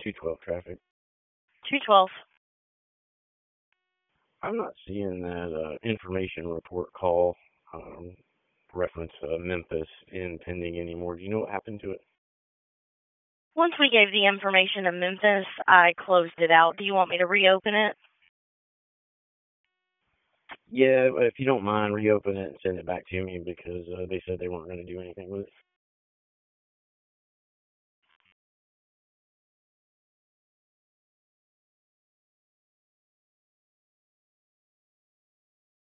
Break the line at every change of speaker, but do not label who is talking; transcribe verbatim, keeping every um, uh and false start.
two twelve traffic.
two twelve.
I'm not seeing that uh, information report call um, reference uh, Memphis in pending anymore. Do you know what happened to it?
Once we gave the information to Memphis, I closed it out. Do you want me to reopen it?
Yeah, if you don't mind, reopen it and send it back to me because uh, they said they weren't going to do anything with it.